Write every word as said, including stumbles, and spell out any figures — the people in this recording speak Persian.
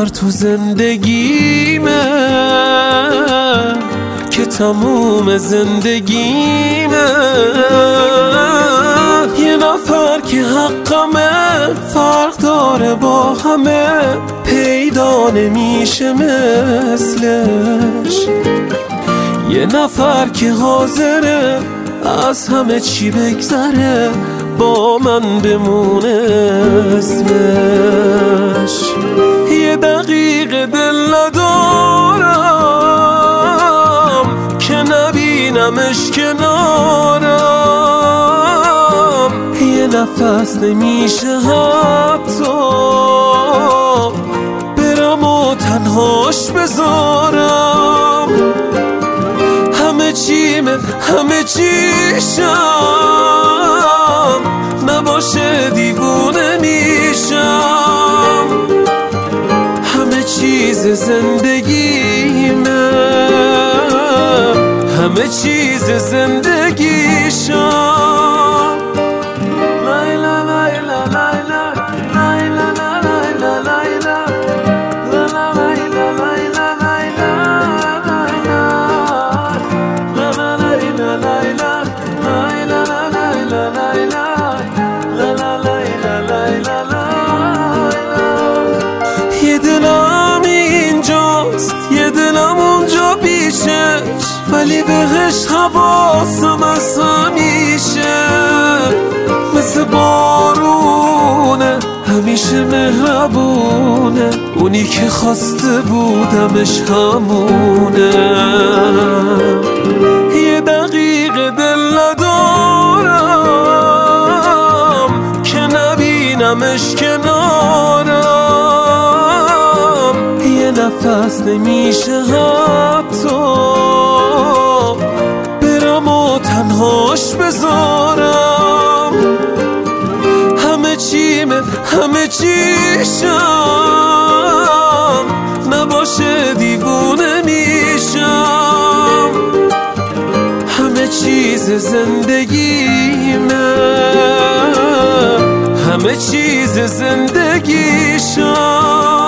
نفر تو زندگیمه که تموم زندگیمه، یه نفر که حقمه فرق داره با همه، پیدا نمیشه مثلش. یه نفر که حاضره از همه چی بگذره، با من بمونه اسمش. یه دقیقه دل ندارم که نبینمش کنارم، یه نفس نمیشه حتی برم و تنهاش بذارم. همه چیمه همه چیشم، نباشه دیوونه میشم. همه چیز زندگیمه، همه چیز زندگیشم. لیلا لیلا لیلا لیلا لیلا لیلا یه دلم اینجاست یه دلم اونجا پیشش، ولی بهش حواسم از همیشه. مثل بارونه همیشه مهربونه، اونی که خواسته بودمش همونه. یه دقیقه دل ندارم که نبینمش کنارم، یه نفس نمیشه حتی برم و تنهاش بذارم. همه چیمه همه چیشم، نباشه دیوونه میشم. همه چیز زندگیمه، همه چیز زندگیشم.